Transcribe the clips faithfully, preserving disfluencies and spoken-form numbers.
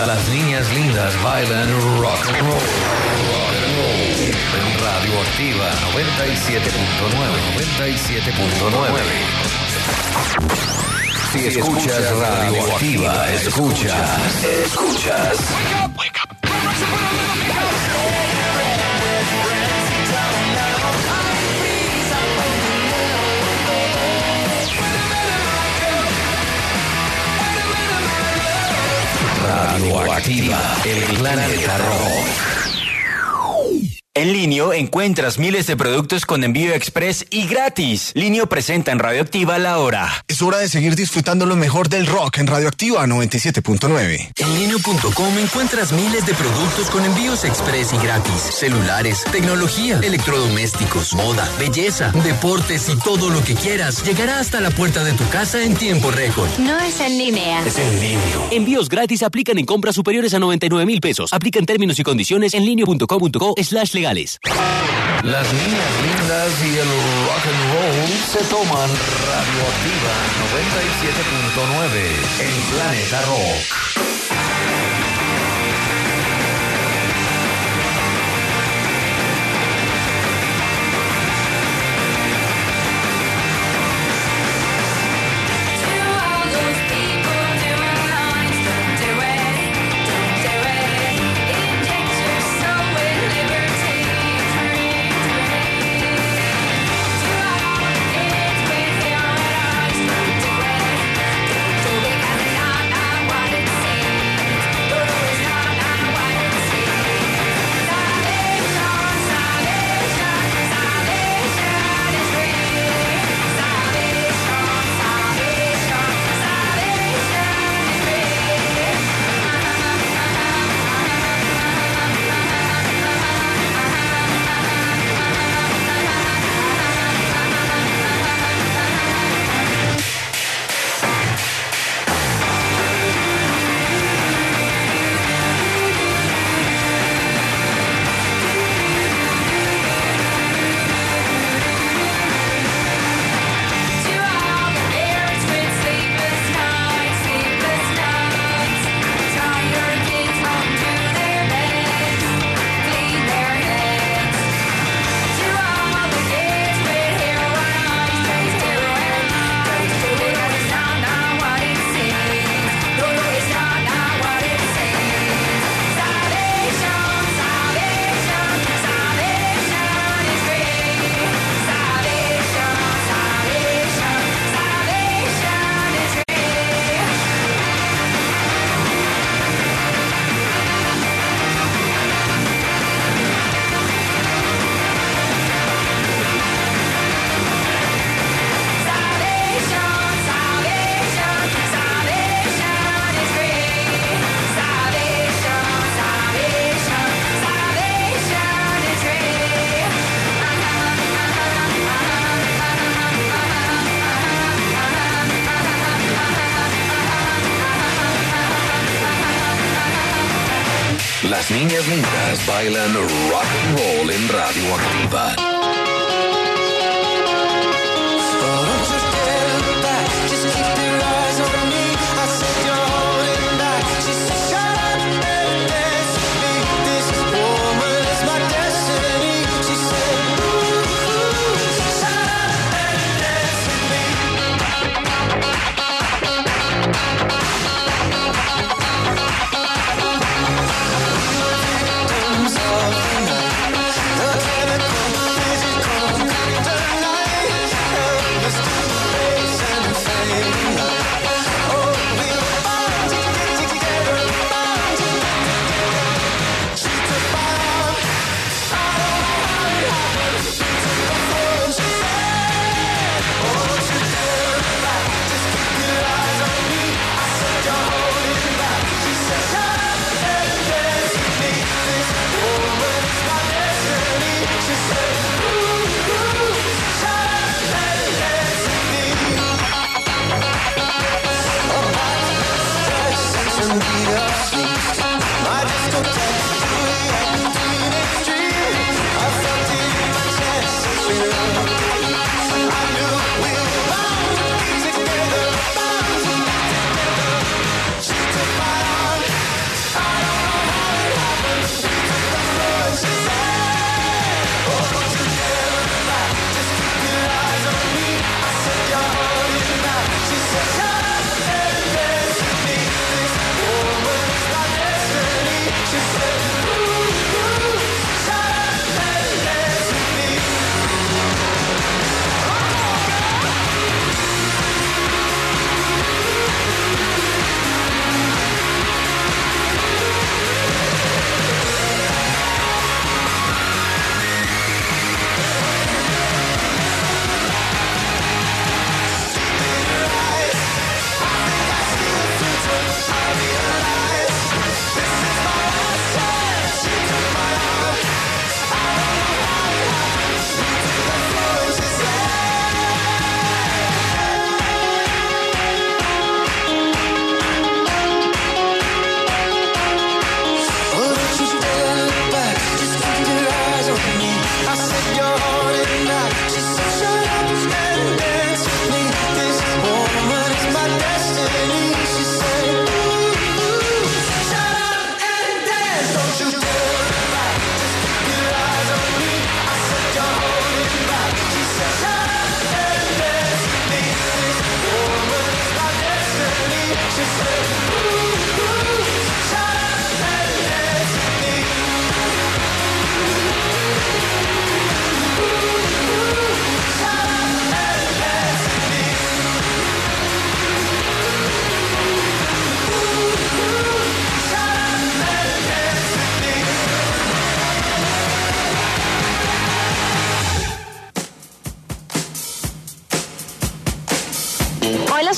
Las niñas lindas bailan rock and roll. Rock and roll. En Radioactiva noventa y siete punto nueve. noventa y siete punto nueve. Si escuchas Radioactiva, escuchas. Escuchas. Wake up, wake up. Radioactiva, el planeta rock. En Linio encuentras miles de productos con envío express y gratis. Linio presenta en Radioactiva la hora. Es hora de seguir disfrutando lo mejor del rock en Radioactiva noventa y siete punto nueve. En linio punto com encuentras miles de productos con envíos express y gratis. Celulares, tecnología, electrodomésticos, moda, belleza, deportes y todo lo que quieras llegará hasta la puerta de tu casa en tiempo récord. No es en línea. Es en Linio. Envíos gratis aplican en compras superiores a noventa y nueve mil pesos. Aplican términos y condiciones en linio punto com punto co slash legales. Las niñas lindas y el rock and roll se toman Radioactiva noventa y siete punto nueve en Planeta Rock. Las niñas lindas bailan rock and roll en Radioactiva. The chemical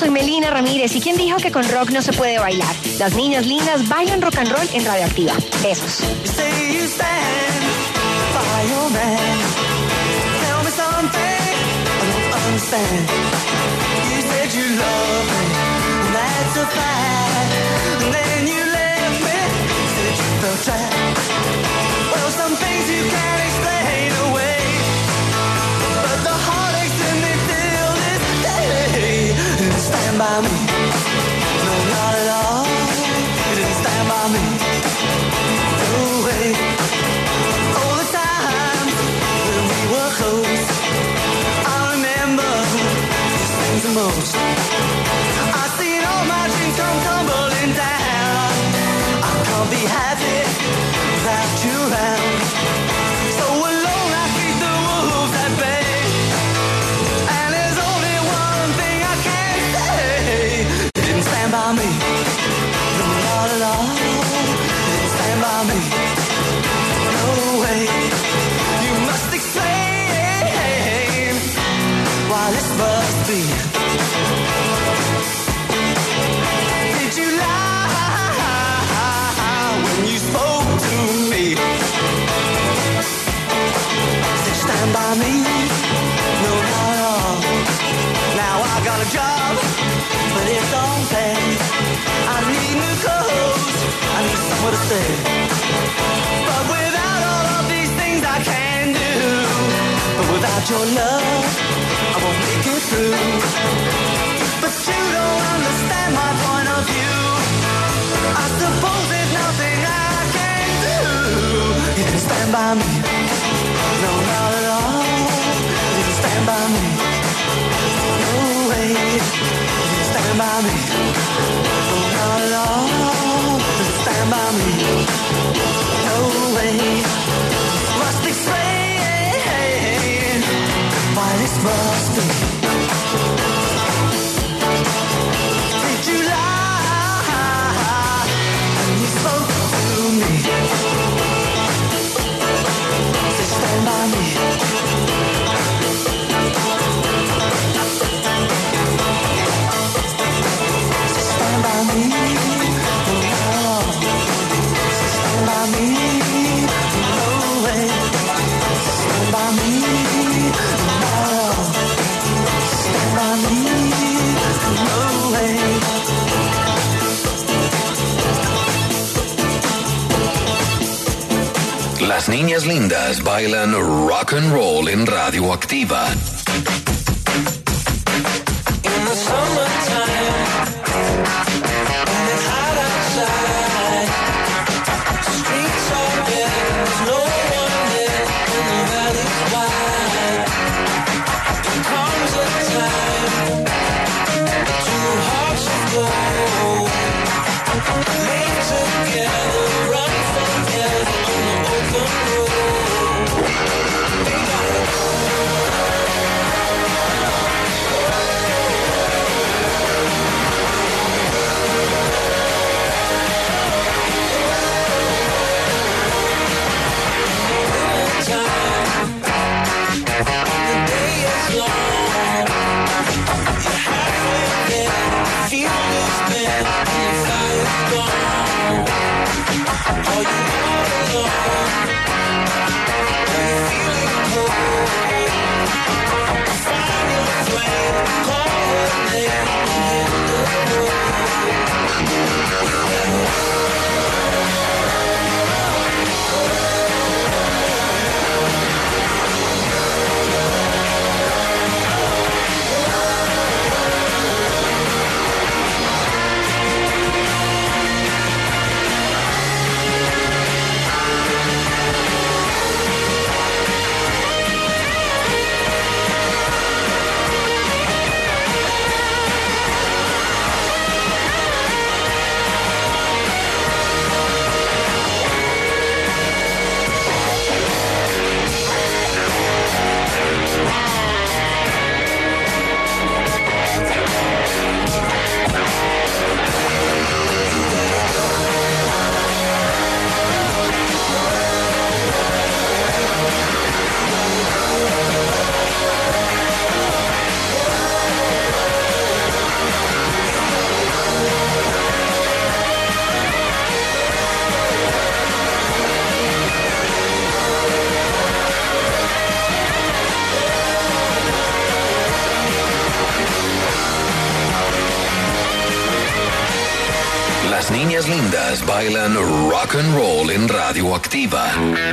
soy Melina Ramírez. ¿Y quién dijo que con rock no se puede bailar? Las niñas lindas bailan rock and roll en Radioactiva. Besos. Well, some things you can't explain away, but the heartaches that they feel this day didn't stand by me. No, not at all. It didn't stand by me. No way. All the times when we were close, I remember these things the most. I've seen all my dreams come tumbling down. I can't be happy without you around. So alone I keep the wolves at bay, and there's only one thing I can say. It didn't stand by me. No, not at all. It didn't stand by me. No way. You must explain why this must be. Did you lie when you spoke to me? Did you stand by me? No, not at all. Now I got a job, but it don't pay. I need new clothes, I need somewhere to stay. But without all of these things I can do, but without your love I won't make it through. But you don't understand my point of view. I suppose there's nothing I can do. You didn't stand by me. No, not at all. You didn't stand by me. No way. You didn't stand by me. No, not at all. You didn't stand by me. No way. Must explain why this must be. Did you lie when you spoke to me? Did you stand by me? Did you stand by me? No, no. Did you stand by me? No way. Did you stand by me? No. Did you stand by me? No way. Las niñas lindas bailan rock and roll en Radioactiva. In the summertime, when it's hot outside, streets are bare, there's no one there, and the valley's wide. There comes a time, two hearts of gold, made together, run together on the open road. Las niñas lindas bailan rock and roll en Radioactiva.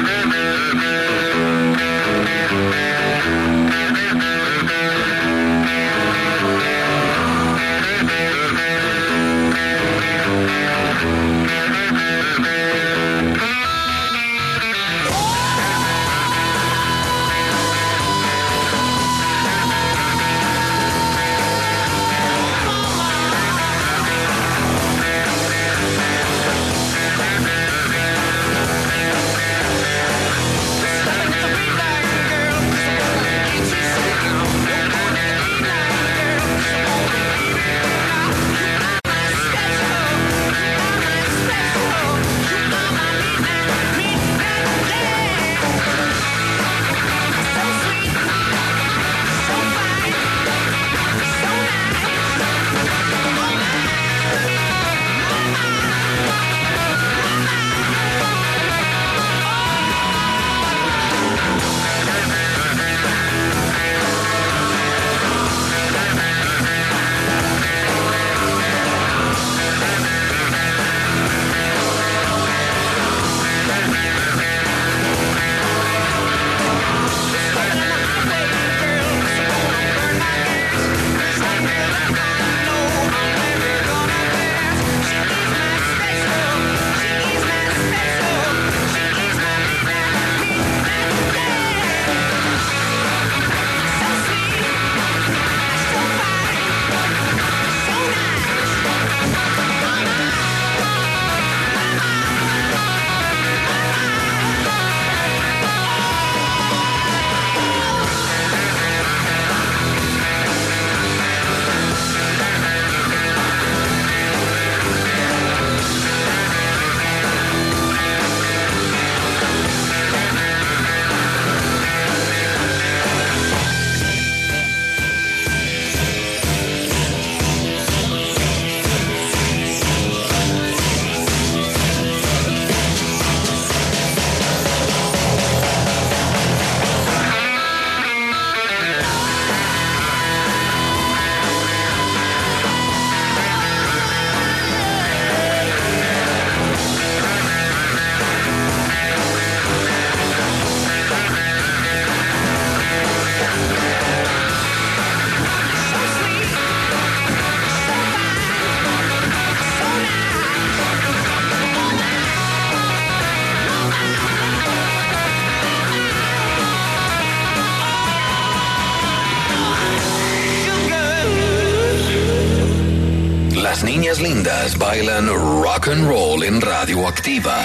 Las niñas lindas bailan rock and roll en Radioactiva.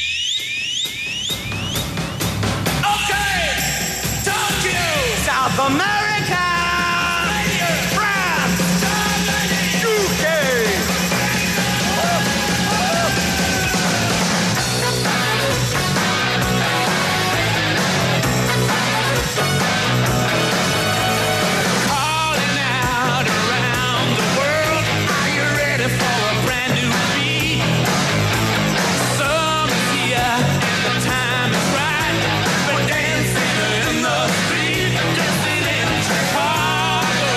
Okay, Tokyo, South America, France, U K. Calling out around the world, are you ready for a brand new beat? Summer's here and the time is right. We're dancing in the street, dancing in Chicago,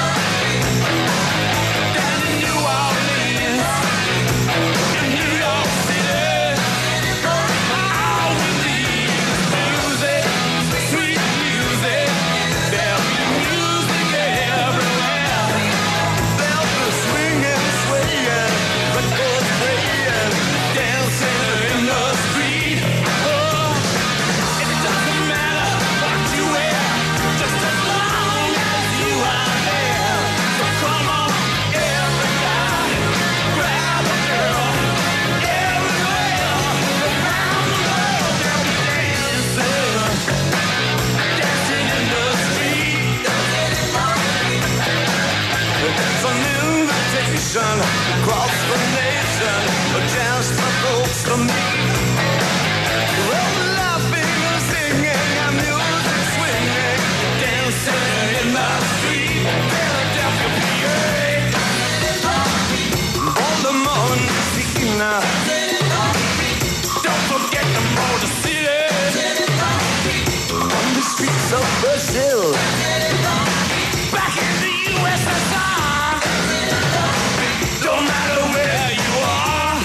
down in New Orleans, in New York City. All we need is music, sweet music. There'll be music everywhere. There'll be swinging, swaying, records playing, dancing in the street. Oh, it doesn't matter what you wear, just as long as you are there. So come on, every guy, grab a girl, everywhere, around the world, they'll be dancing, dancing in the street. It's an invitation across the nation, a chance for folks to meet. Well, laughing and singing and music swinging, dancing in the street, Philadelphia, P A. Baltimore, Louisiana. Don't forget the Motor City. On the streets of Brazil, back in the U S S R. Don't matter where you are,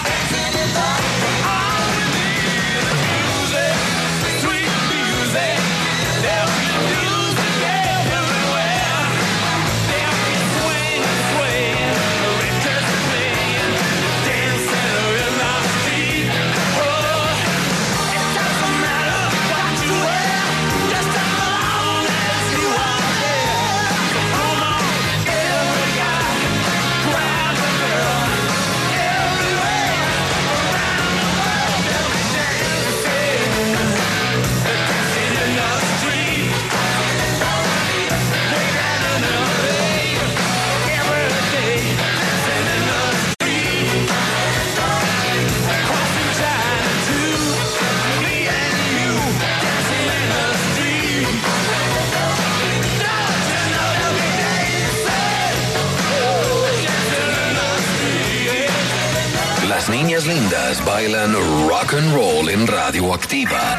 Las niñas lindas bailan rock and roll en Radioactiva.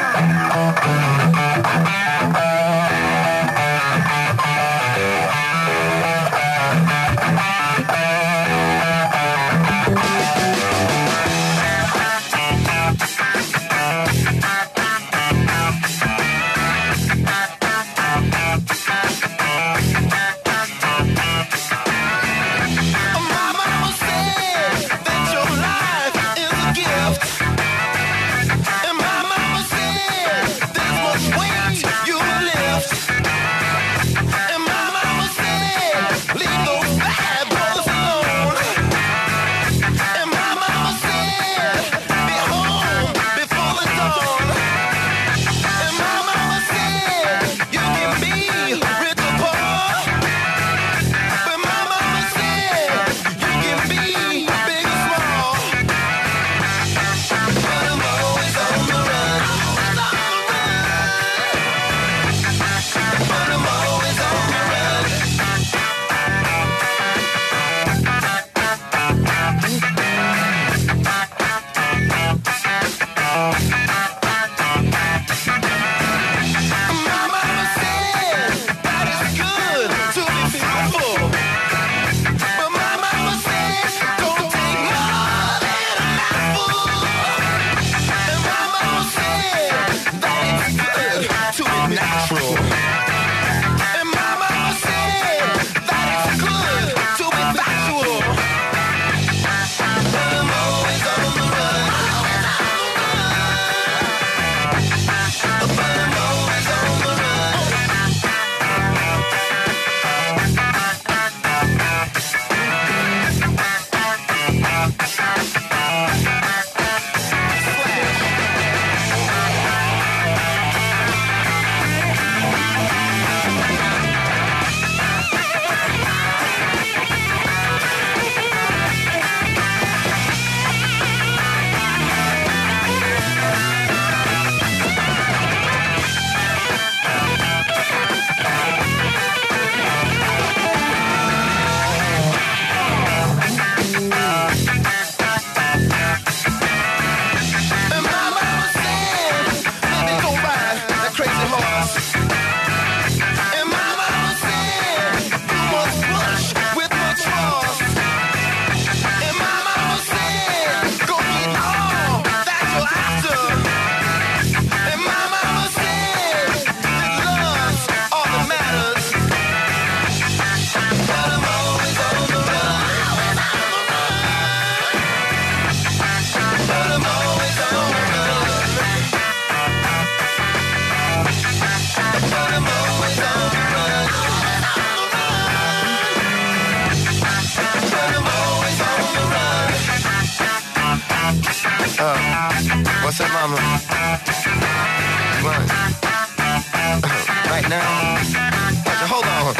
What's up, mama? Run. Right now. Hold on.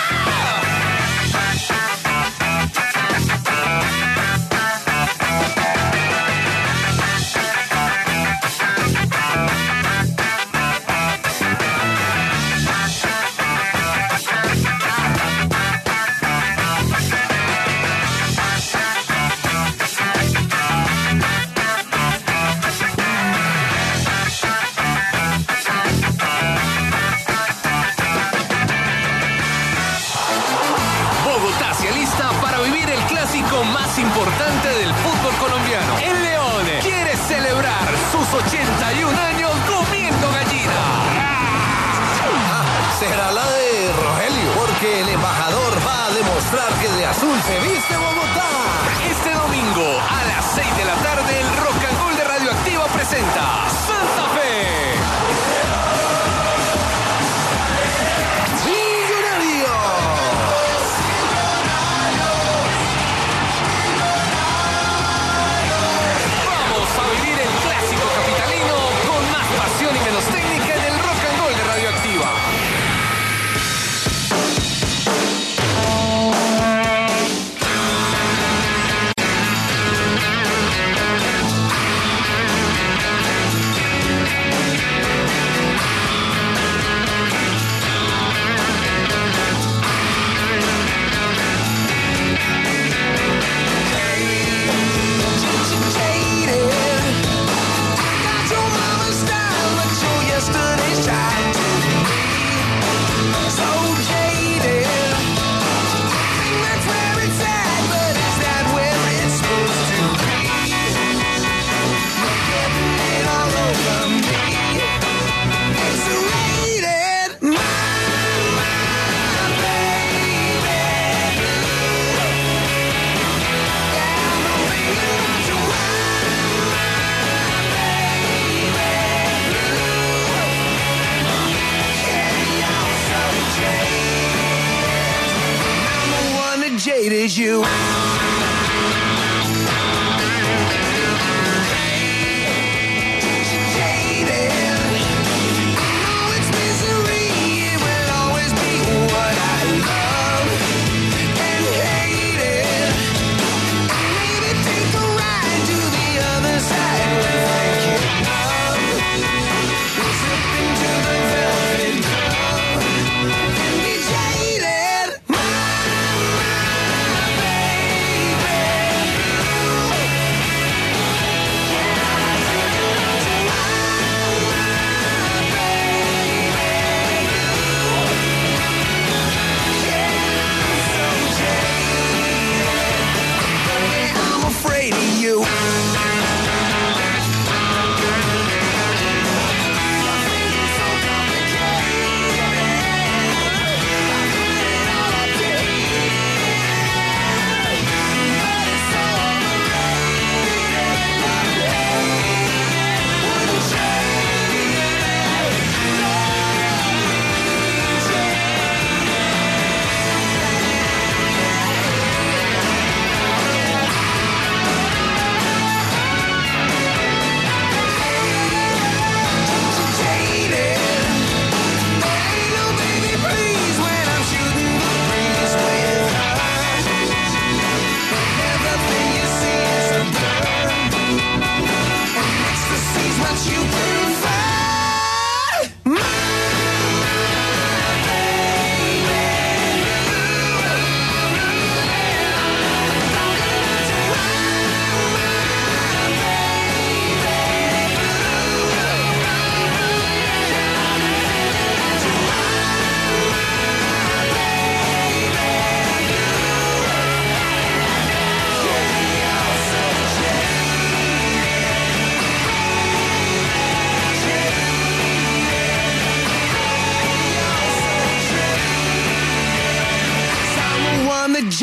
Más importante del fútbol colombiano. El León quiere celebrar sus ochenta y un años comiendo gallina. Ah, será la de Rogelio, porque el embajador va a demostrar que de azul se viste Bogotá. Este domingo a las seis de la tarde el Rock and Roll de Radioactiva presenta Santa Fe. Capitalino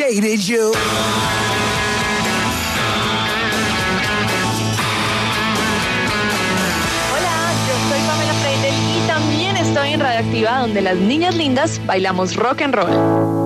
hated you. Hola, yo soy Pamela Freire y también estoy en Radioactiva, donde las niñas lindas bailamos rock and roll.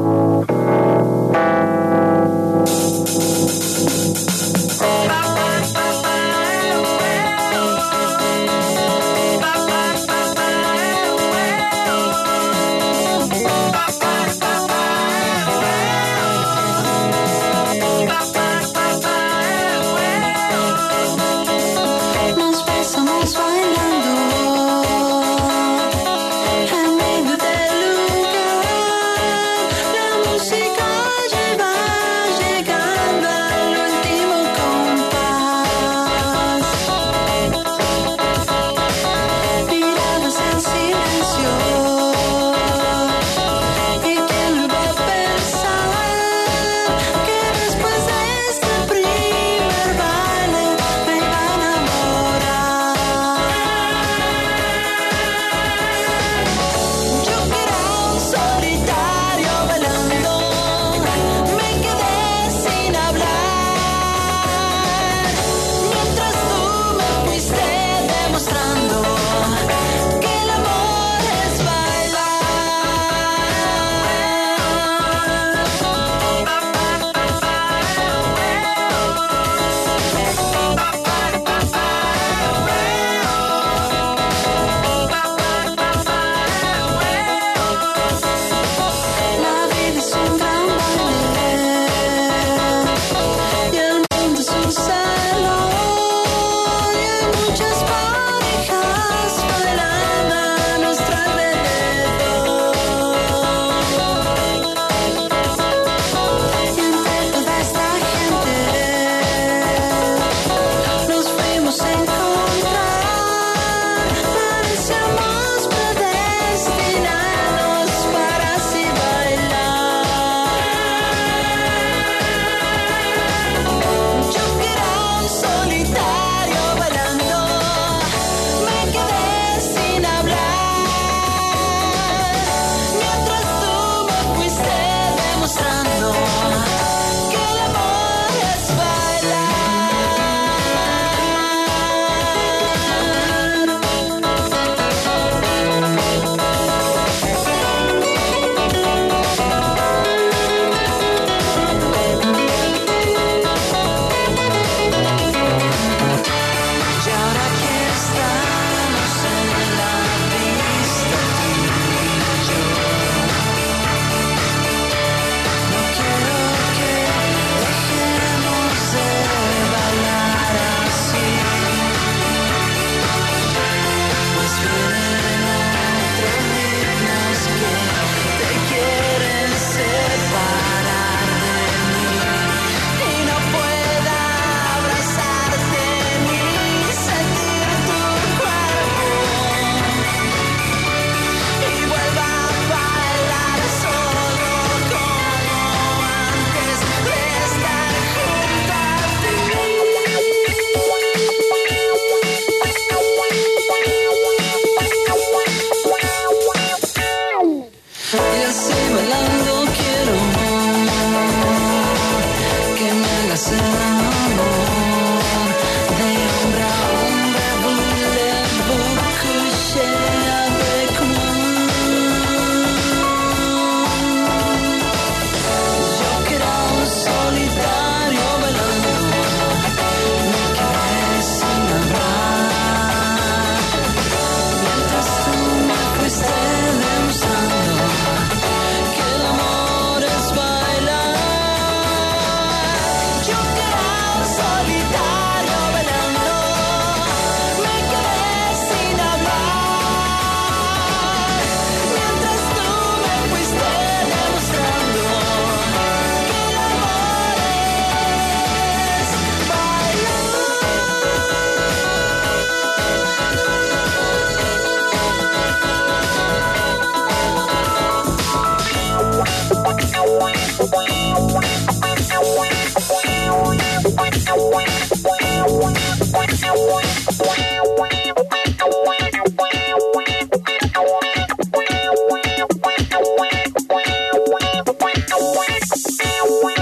Wow.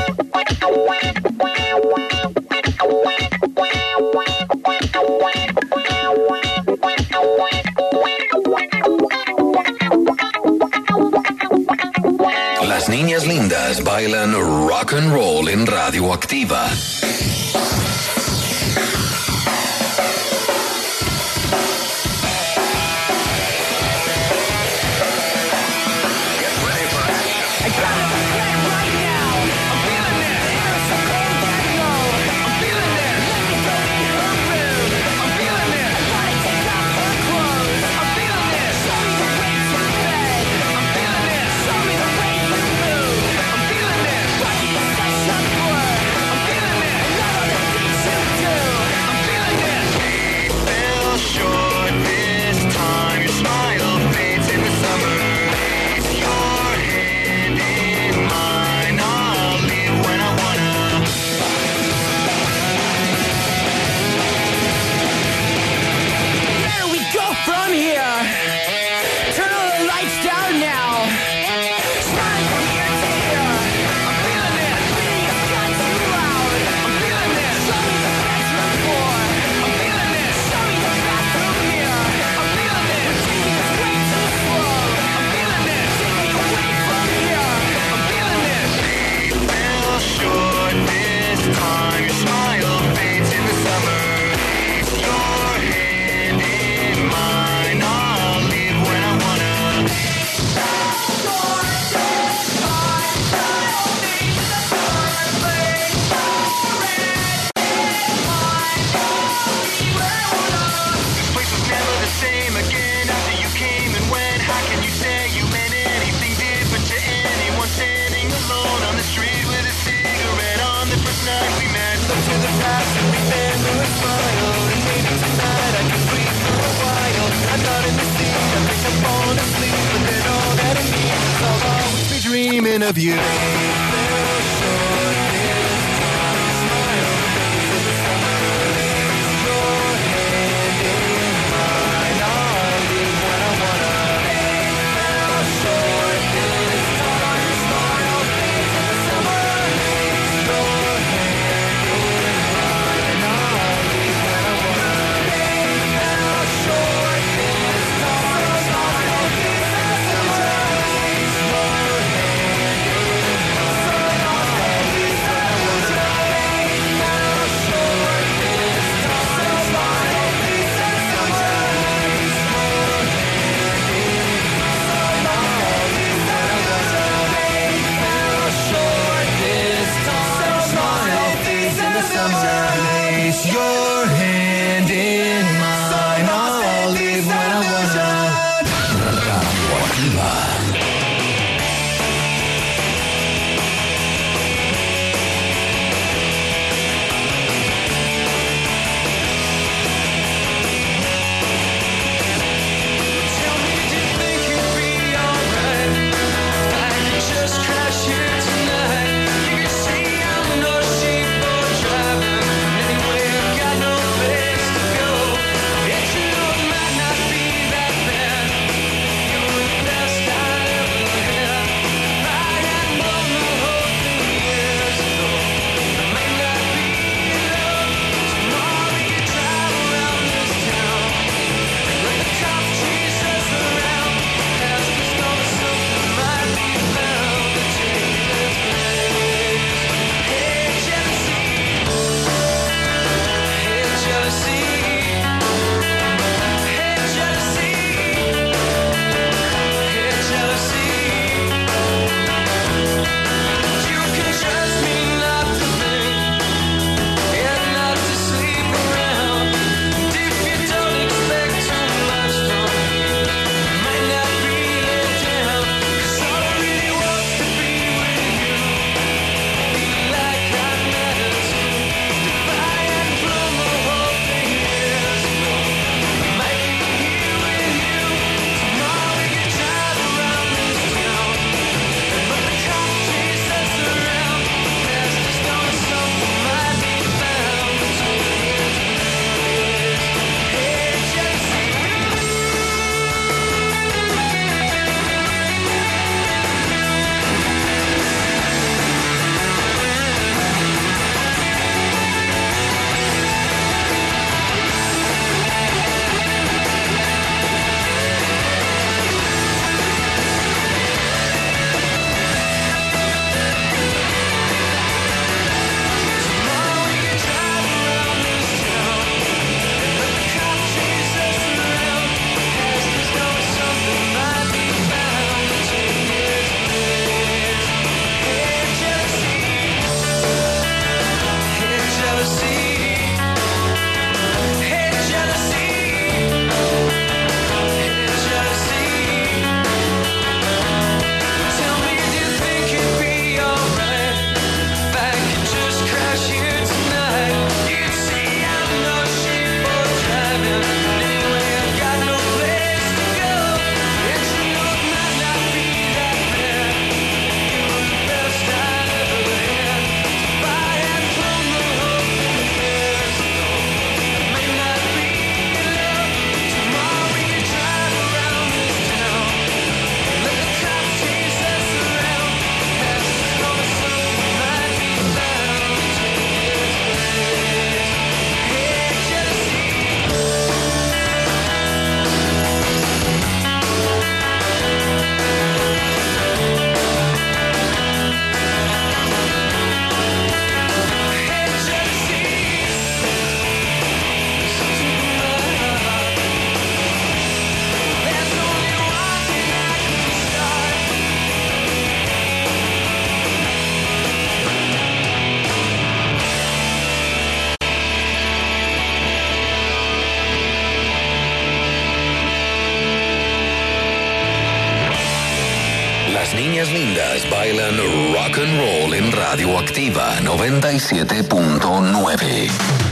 niñas bailan rock and roll en Radioactiva. Dreaming of you. Your hand in mine, I'll live when I wanna. Radioactiva. Got no niñas lindas bailan rock and roll en Radioactiva noventa y siete punto nueve.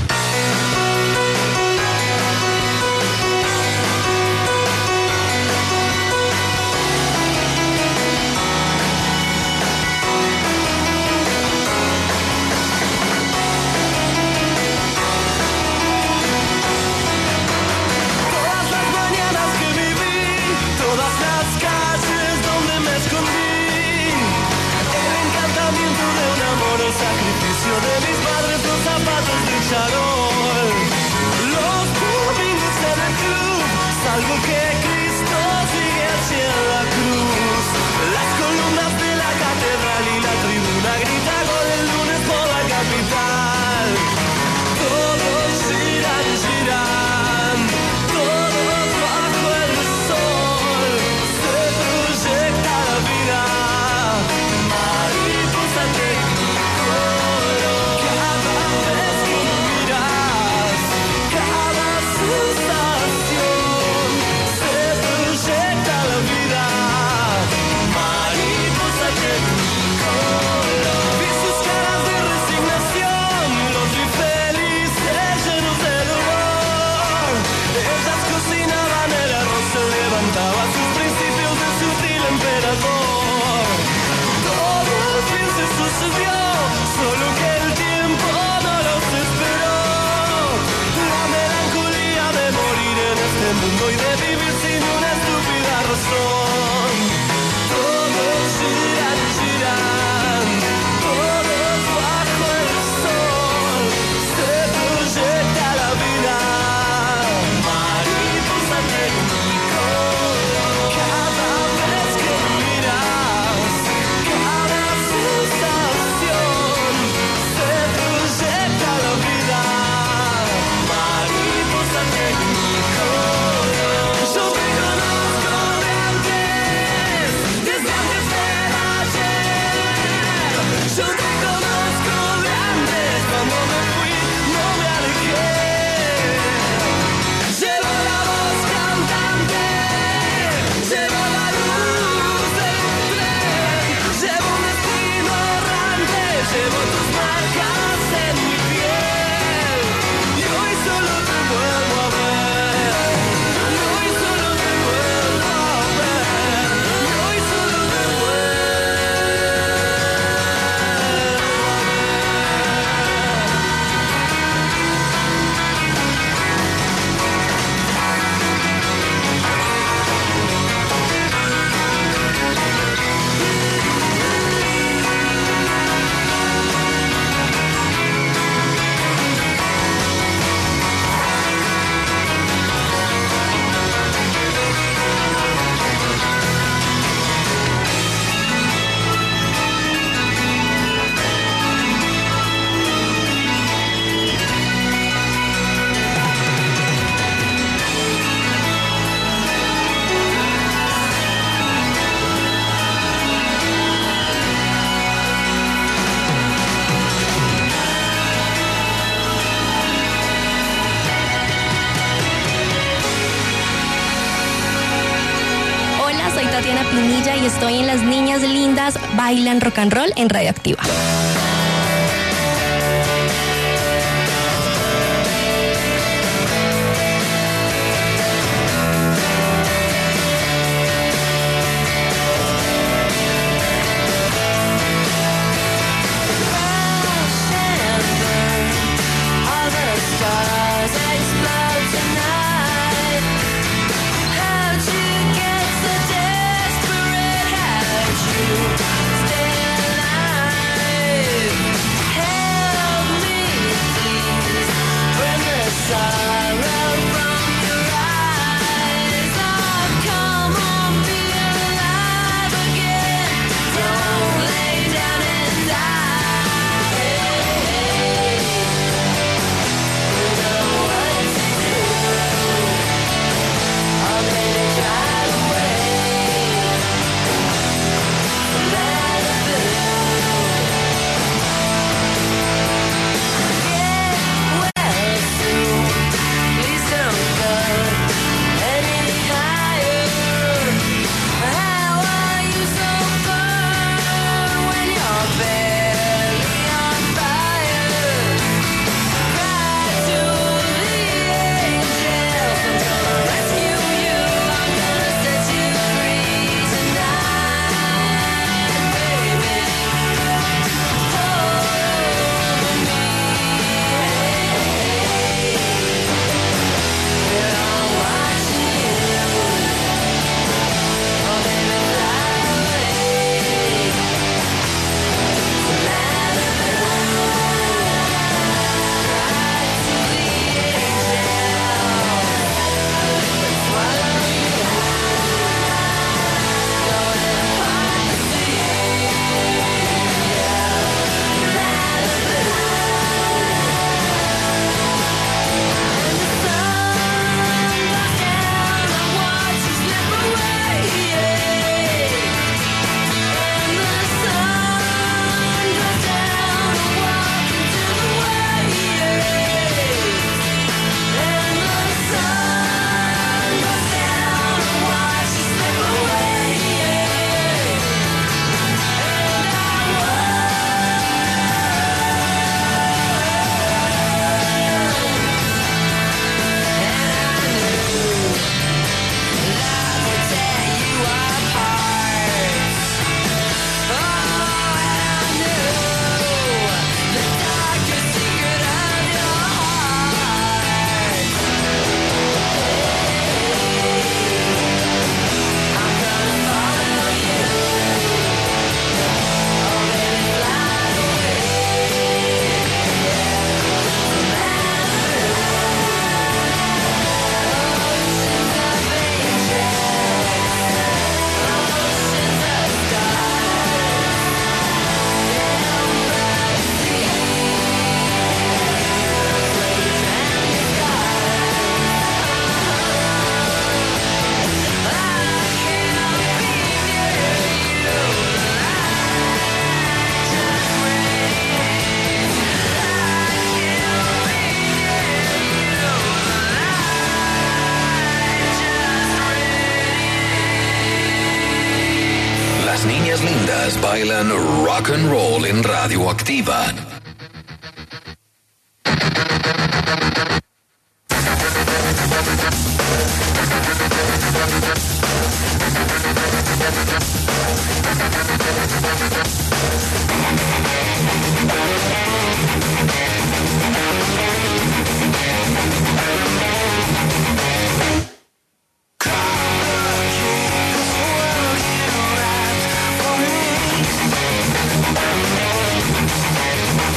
Sacrificio de mis padres, los zapatos de charol. Los domingos en el club, salvo que Cristo sigue hacia la cruz. Las columnas de la catedral y la tribuna grita gol el lunes por la capital. Todos giran, giran, todos bajo el sol. Se proyecta la vida, mariposa técnica. Solo que el tiempo no los esperó. La melancolía de morir en este mundo y de vivir sin una estúpida razón. Todos giran, giran, todos bajo el sol. Se proyecta la vida, mariposa tecnicolor. Cada vez que miras, cada sensación, se proyecta la vida, mariposa tecnicolor. Yo te conozco de antes, desde antes del ayer. Yo te conozco de antes, cuando me fui no me alejé. Llevo la voz cantante, llevo la luz del tren, llevo un destino errante, llevo tus marcas en mi piel. Y hoy solo te vuelvo a ver, y hoy solo te vuelvo a ver, y hoy solo te vuelvo a ver. Hola, soy Tatiana Pinilla y estoy en Las Niñas Lindas Bailan Rock and Roll en Radioactiva. Desperate, how'd you stay alive? niñas lindas bailan rock and roll en Radioactiva. For me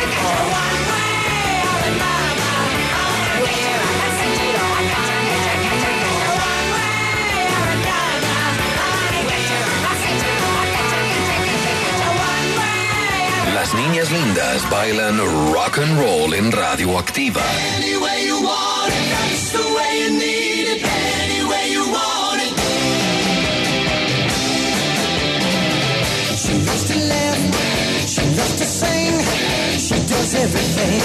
Las niñas lindas bailan rock and roll en Radioactiva. Any way you want it, that's the way you need it. Any way you want it. She loves to laugh, she loves to sing, she does everything.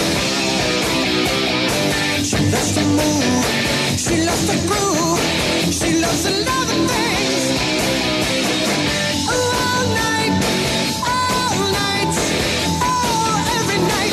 She loves to move, she loves to groove, she loves a lot of things. All night, all night, oh, every night.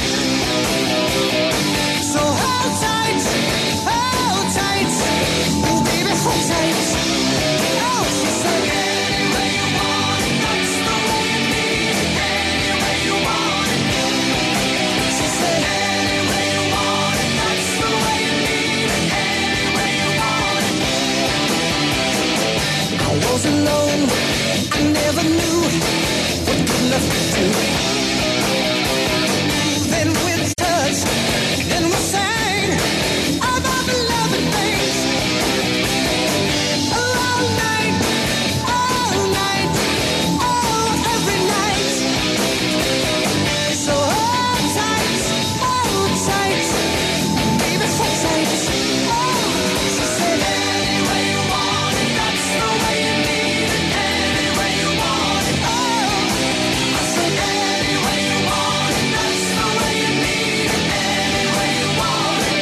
So hold tight, hold tight, oh baby, hold tight. Oh, she said, any way you want it, that's the way you need it. Any way you want it. She said, any way you want it, that's the way you need it. Any way you want it. I was alone, I never knew what good love could do. Then we touched, then we sang about the loving things. All night, all night, oh, every night. So hold tight, hold tight, baby, hold tight. Oh, she said, any way you want it, that's the way you need it. Any way you want it. Oh, I said, any way you want it, that's the way you need it. Any way you want it.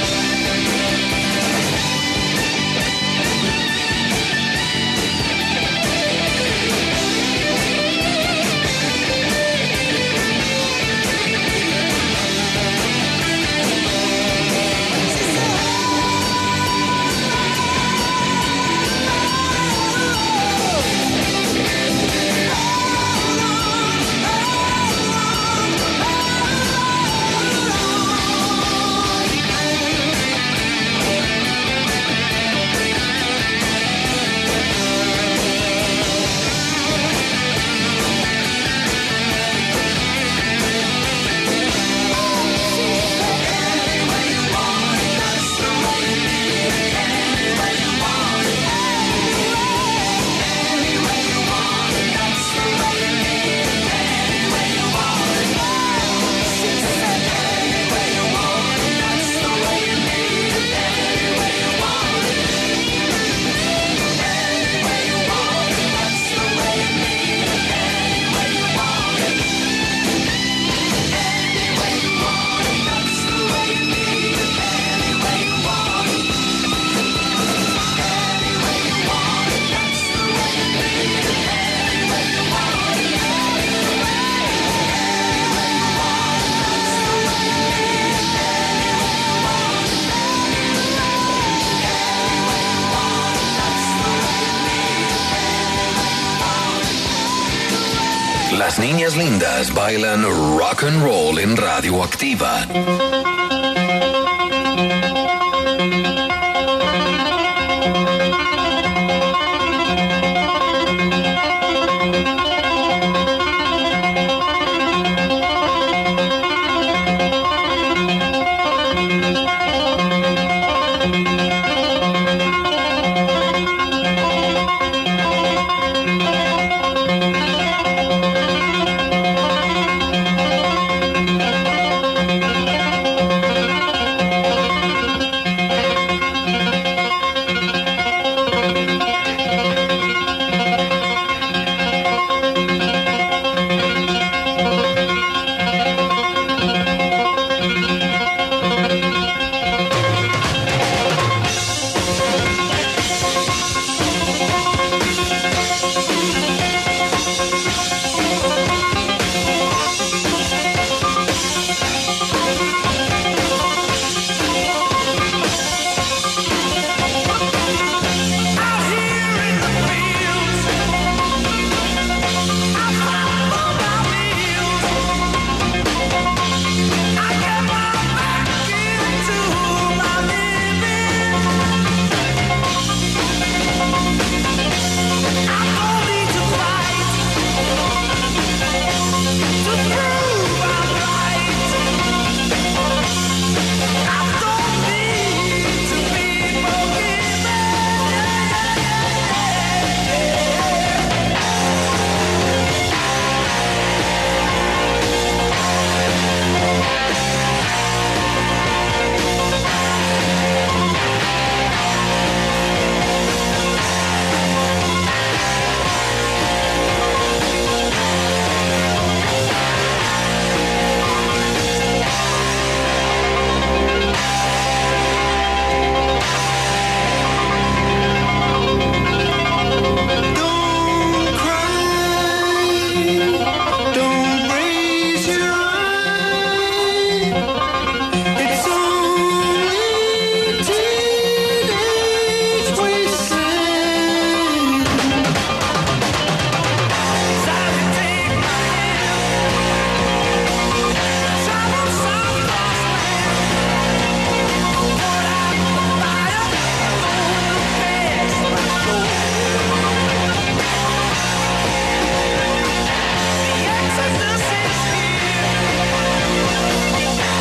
Las niñas lindas bailan rock and roll en Radioactiva.